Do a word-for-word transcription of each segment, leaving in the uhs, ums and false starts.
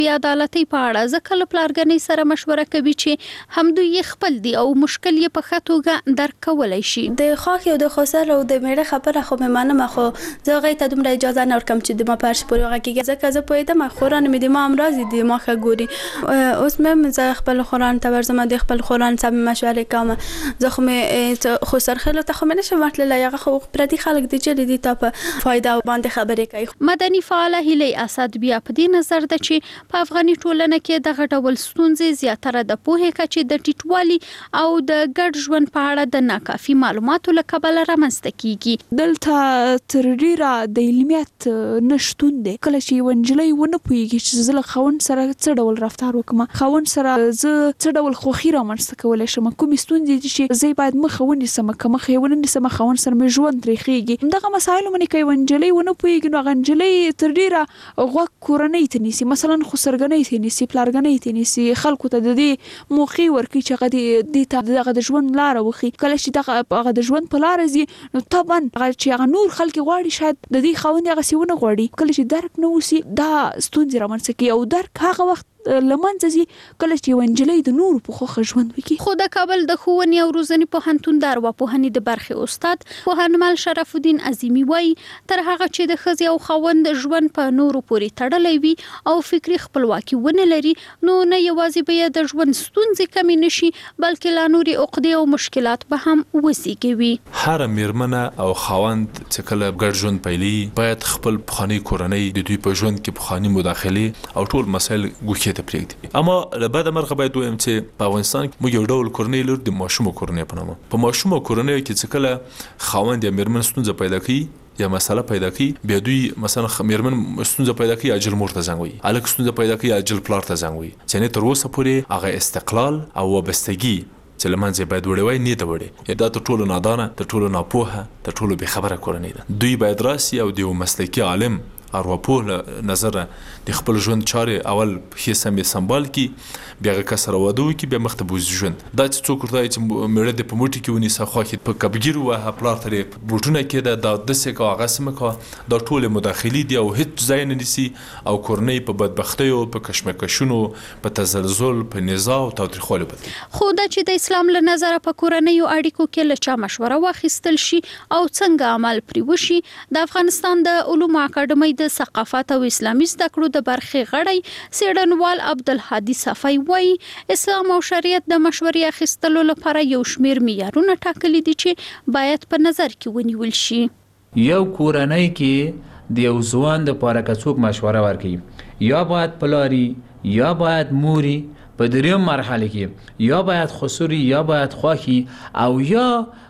بې عدالتۍ په اړه ځکه له پلارګنۍ سره مشوره کوي چې هم دوی خپل دي او مشکل یې په ښه توګه درک کولی شي. د خاک او د خسر او د میړه خبره خو مې منم، خو زه هغې ته دومره اجازه نه ورکوم چې د ما په هر شي پورې هغه کېږي، ځکه زه پوهېدم خوران مې د ما همراز دي، ما ښه ګوري. اوس مې زه خپل خوران ته ورځم، د خپل خوران سمې مشورې کوم. زه خو مې خسرخېلو ته خو مې نشم ورتللی، هغه خو پردي خلک دي چې دي تا په فایده باندې خبرې کوي. مدني فعاله هیلې اسد بیا په دې نظر ده چې په افغاني ټولنه کې دغه ډول ستونزې زیاتره د پوهې کچې د ټیټوالي او د ګډ ژوند په اړه د ناکافي معلوماتو له کبله رامنځته کیږي. دلته تر ډیره د علمیت نشتون دی. کله چې یوه نجلۍ ونه پوهېږي چې زه له خاوند سره څه ډول رفتار وکړم، خاوند سره زه څه ډول خوښي رامنځته کولی شم، کومې ستونزې دي چې زه باید مخه ونیسم، که مخه یې ونه نیسم خاوند سره مې ژوند ترې خېږي. دغه مسایلو باندې که یوه نجلۍ ونه پوهېږي نو هغه نجلۍ تر ډیره غوږ کورنۍ ته نیسي، مثلا خسرګنۍ ته نیسي، پلارګنۍ ته نیسي، خلکو ته د دې موقع ورکوي چې هغه دې ته دغه د ژوند لاره وښي. کله چې دغه هغه د ژوند په لاره ځي نو طبعا هغه چې هغه نور خلک غواړي شاید د دې خاوند هغسې ونه غواړي. کله چې درک نه وسي دا ستونزې رامنځته کوي، او درک هغه وخت لمنځه ځي کله چې یوه نجلۍ د نورو په خوښه ژوند وکړي. خو د کابل د ښوونې او روزنې پوهنتون د ارواپوهنې د برخې استاد پوهنمل شرف الدین عظیمي وایي تر هغه چې د ښځې او خاوند ژوند په نورو پورې تړلی وي او فکري خپلواکي ونه لري نو نه یوازې به یې د ژوند ستونزې کمې نشي بلکې لا نورې عقدې او مشکلات به هم وزېږوي. هره میرمنه او خاوند چې کله ګډ ژوند پیلي باید خپل پخواني کورنۍ د دوی په ژوند کې پخواني مداخلې او ټول مسایل ګوښې ته پرېږدي. اما له بده مرغه باید ووایم چې په افغانستان کې موږ یو ډول کورنۍ لرو د ماشومو کورنۍ په نامه. په ماشومو کورنیو کې چې کله خاوند یا میرمن ستونزه پیدا کوي یا مسله پیدا کوي بیا دوی مثلا میرمن ستونزه پیدا کوي اجل مور ته زنګ وي، هلک ستونزه پیدا کوي اجل پلار ته زنګ وي، چې تر اوسه پورې هغه استقلال او وابستګي چې لمنځه باید وړي وای نه ته وړي. دا تر ټولو نادانه، تر ټولو ناپوهه، تر ټولو بې خبره کورنۍ ده. دوی باید راسي او د یو مسلکي عالم ارواپوه له نظره د خپل ژوند چارې اول ښې سمې سمبال کړي، بیا هغه کس سره واده وکړي، بیا مخته بوځي ژوند. دا چې څوک ورته وایي چې میړه دې په موټي کې ونیسه، خوا کې په کبګیر ووهه، پلار ته یې بوټونه کېده، دا داسې کوه هغسې مه کوه، دا ټولې مداخلې دي او هېڅ ځای نه نیسي او کورنۍ په بدبختیو، په کشمکشونو، په تزلزل، په نزاع او تاوتریخوالي بدلوي. خو دا چې د اسلام له نظره په کورنیو اړیکو کې له چا مشوره واخیستل شي او څنګه عمل پرې وشي، د افغانستان د علومو اکاډمۍ د ثقافت او اسلامي زده کړو د برخې غړی څېړنوال عبدالهادي صفی وایي اسلام او شریعت د مشورې اخیستلو لپاره یو شمېر معیارونه ټاکلي دي چې باید په نظر کې ونیول شي. یو کورنۍ کې د یو ځوان دپاره که څوک مشوره ورکوي یا باید پلاري یا باید موري، په دریم مرحله کې یا باید خسوري یا باید خواخي او یا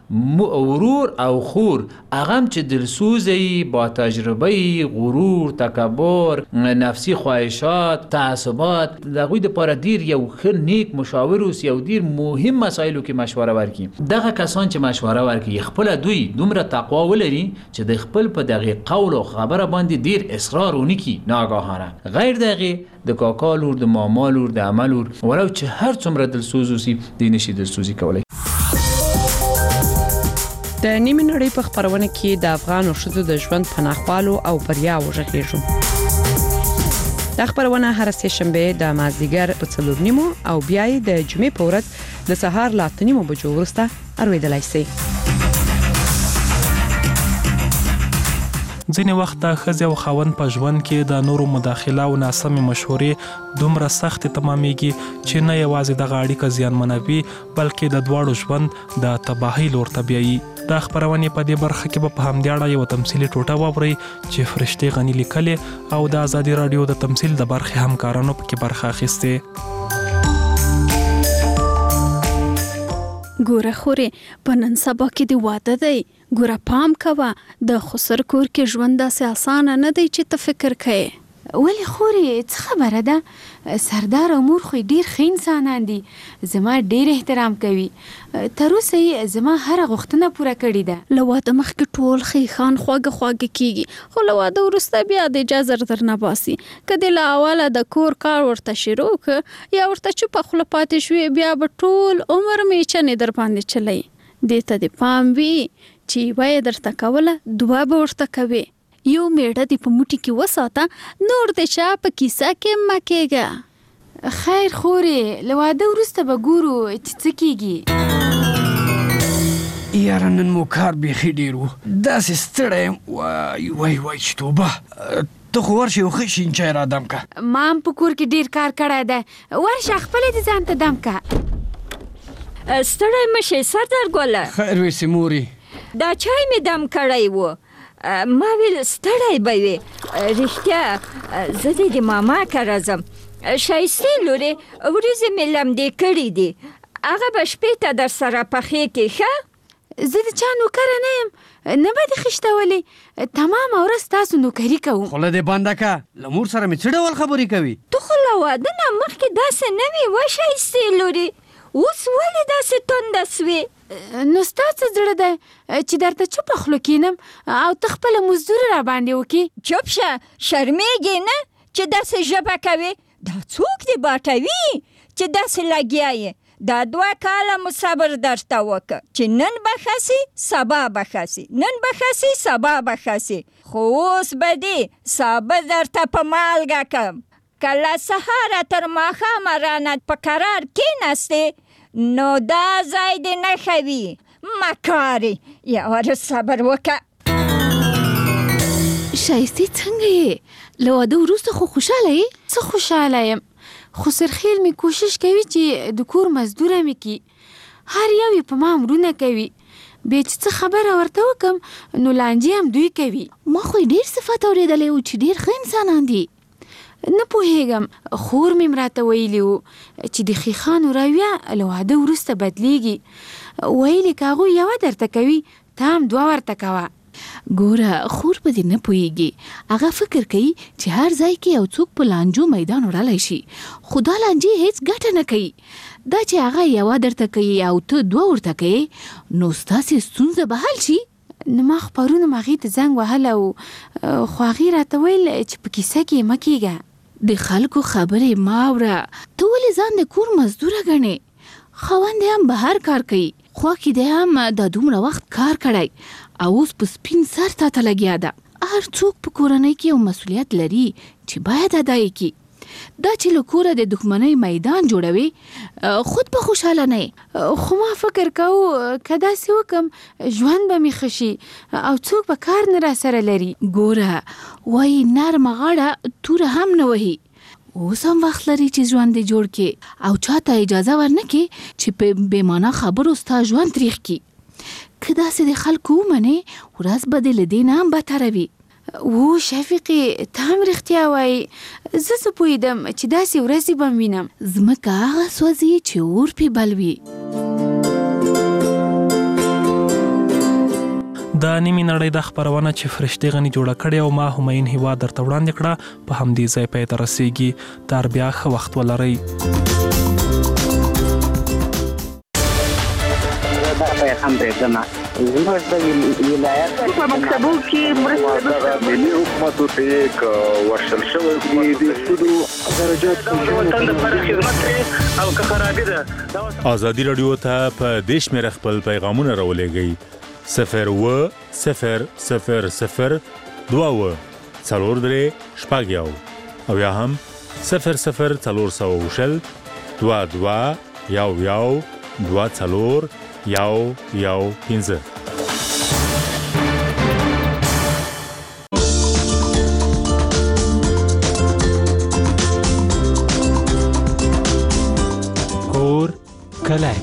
ورور او خور، هغه هم چې دلسوزه با تجربه، غرور، تکبر، نفسي خواهشات، تعصبات، د هغوی دپاره ډېر یو ښه نیک مشاور اوسي او ډېر مهم مسایلو کې مشوره ورکړي. دغه کسان چې مشوره ورکړي خپله دوی دومره تقوا ولري چې د خپل په دغې قول او خبره باندې ډېر اصرار ونه کړي ناګاهانه، غیر د هغې د کاکا لور، د ماما لور، د عمه لور، ولو چې هر څومره دلسوز اوسي دوی نشي دلسوزي کولی. د نیمې نړۍ په خپرونه کې د افغانو ښځو د ژوند پناهوالو او بریاوو غږیږو. دا خپرونه هر سه شنبه د مازدیګر په څلور نیمو او بیا د جمعې په ورځ د سهار له اته نیمو بجو وروسته اورېدلای شئ. ځینې وخت د ښځې او خاوند په ژوند کې د نورو مداخله او ناسمې مشورې دومره سختې تمامیږي چې نه یوازې دغه اړیکه زیانمنوي بلکې د دواړو ژوند د تباهۍ لور ته بیایي. دا خپرونې په دې برخه کې به په همدې اړه یوه تمثیلي ټوټه واورئ چې فرشتې غني لیکلې او د ازادي راډیو د تمثیل د برخې همکارانو پکې برخه اخیستې. ګوره خورې په نن سبا کې د واده دی، ګوره پام کوه د خسر کور کې ژوند داسې اسانه نه دی چې ته فکر کوې. ولی خورې څه خبره ده، سردار او مور خو ډیر ښه انسانان دي، زما ډیر احترام کوي، تر اوسه یې زما هره غوښتنه پوره کړې ده. له واده مخکې ټول ښیښان خواږه خواږه کیږي، خو له واده وروسته بیا د اجازه درنه باسي. که دې له اوله د کور کار ورته شروع کړه یا ورته چوپه خوله پاتې شوې بیا به ټول عمر میچنې در باندې چلی. دې ته دې پام وي چې یوه یې درته کوله دوه به ورته کوې، یو میړه دې په موټي کې وساته، نور دې چا په کیسه کې مه کېږه. خیر خورې، له واده وروسته به ګورو چې څه کېږي. یاره نن مو کار بیخي ډېر و، داسې ستړی یم. وای وای وای چې توبه، ته خو ورشه یو ښه شین چای را دم که. ما هم په کور کې ډېر کار کړی دی، ورشه خپله دې ځان ته دم که. ستړی مه شئ سردار ګله. خیر ویسې مورې، دا چای مې دم کړی و، ما ویل ستړی به وې. رښتیا زه دې د ماما کره ځم. ښایستې لورې، وریځې مې لمدې کړي دي، هغه به شپې ته در سره پخې کړي. ښه، زه د چا نوکره نه یم، نه به دې خیشتولې. تمامه ورځ تاسو نوکري کوم. خوله دې بنده که، له مور سره مې څه ډول خبرې کوي؟ ته خو له واده نه مخکې داسې نه وې وه ښایستې لورې، اوس ولې داسې تنده سوې؟ نو ستا څه زړه دی چې درته چوپه خوله کښېنم او ته خپله مزدوري را باندې وکړې؟ چوپ شه، شرمېږې نه چې داسې ژبه کوې؟ دا څوک دې باټوي چې داسې لګیا یې؟ دا دوه کاله مو صبر درته وکړه چې نن به ښه سي سبا به ښه سي، نن به ښه سي سبا به ښه سي، خو اوس به دې سابه درته په مالګه کړم. که له سهاره تر ماښامه رانه په قرار کېناستې نو دا ځای دې نه ښه وي. مه کارې، یوه ورځ صبر وکړه. ښایستې څنګه یې؟ له واده وروسته خو خوشحاله یې؟ څه خوشحاله یم، خو سرخیل می کوشش کوي چې د کور مزدوره می کی، هر یو یې په ما امرونه کوي. بیا چې څه خبره ورته وکم نو لانجې هم دوی کوي. ما خو ډېر صفت اورېدلی و چې ډېر ښه انسانان دي. نه پوهېږم، خور مې م راته ویلي وو چې د ښیښانو رویه له واده وروسته بدلیږي. ویلي که هغوی یوه درته کوي ته هم دوه ورته کوه. ګوره خور به دې نه پوهېږي، هغه فکر کوي چې هر ځای کې یو څوک په لانجو میدان وړلی شي، خو دا لانجې هیڅ ګټه نه کوي. دا چې هغه یوه درته کوي او ته دوه ورته کوې نو ستاسې ستونزه به حل شي. نو ما خو پرون هم هغې ته زنګ وهلی و، خو هغې راته ویل چې په کیسه کې یې مه کېږه. د خلکو خبرې مه اوره، ته ولې ځان د کور مزدوره ګڼې؟ خاوند هم بهر کار کوي، خوا کې دی هم دا دومره وخت کار کړی او اوس په سپین سر تا ته لګیا ده. هر څوک په کورنۍ کې یو مسؤلیت لري چې باید ادا یې کړي. دا چې له کوره د دښمنۍ میدان جوړوي خود په خوشحاله نه. خو ما فکر کوو که داسې وکم ژوند به مې ښه شي او څوک به کار نه را سره لري. ګوره وایي نرمه غاړه توره هم نه وهي. اوس هم وخت لري چې ژوند دې جوړ کړي او چاته اجازه ورنه کړي چې په بېمانه خبرو ستا ژوند تریخ کړي. که داسې د خلکو ومنې ورځ به دې له دې نه هم بتره وي. و شفیقې ته هم رښتیا وایي، زه څه پوهېدم چې داسې ورځې به م وینم. ځمکه هغه سوځي چې اور پې بل وي. دا نیمې نړۍ د خپرونه چې فرشتې غني جوړه کړې او ما همایون هیوا درته وړاندې کړه په همدې ځای پای ته رسیږي. تر بیا ښه وخت ولرئ. هم پرېږدمه زموږ د ولایت په مکتبو کې مرسته ملي حکومتو ته یې ورشل شوی دي د سودو درجات د وطن لپاره خدمت کوي او که خرابي ده. ازادي راډیو ته په دې شمېره خپل پیغامونه راولېږئ صفر اووه صفر صفر صفر دوه اووه څلور درې شپږ یو او یا هم صفر صفر څلور سوه شل دوه دوه یو یو دوه څلور یو یو پنځه. کور کلی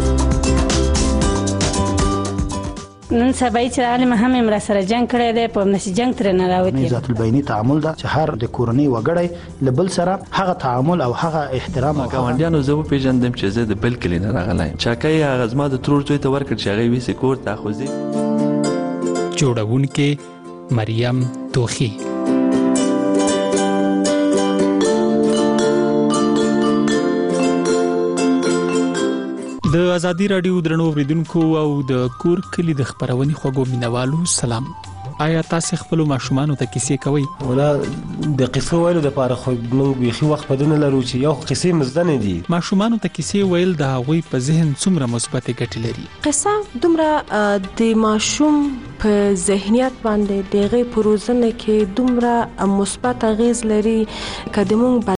نن سبا چې عالم هم امر سره جنگ کړی دی په نشي جنگ تر نه راوتی. ذات البینی تعامل دا چې هر د کورنۍ وګړی لبل سره هغه تعامل او هغه احترام او ګاونډیانو زه پیژندم چې زه د بل کلی نه راغلی چاکای هغه زما د ترور زوی ته ورکړ چې هغه ویسې کور ته خوځي. جوړونکې مریم توخی. د ازادي راډیو درنو اوریدونکو او د کور کلی د خبرونې خوږو مینوالو سلام. آیا تاسو خپل ماشومان ته کیسې کوي؟ ولا د قصو ویلو د پاره خو موږ بيخي وخت پدونه لرو چې یو قصې مزدنه دي. ماشومان ته کیسې ویل د هغوی په ذهن څومره مثبت ګټې لري؟ قصه دومره د ماشوم په ذهنیت باندې دغه پروزنه کې دومره مثبت اغیز لري کله موږ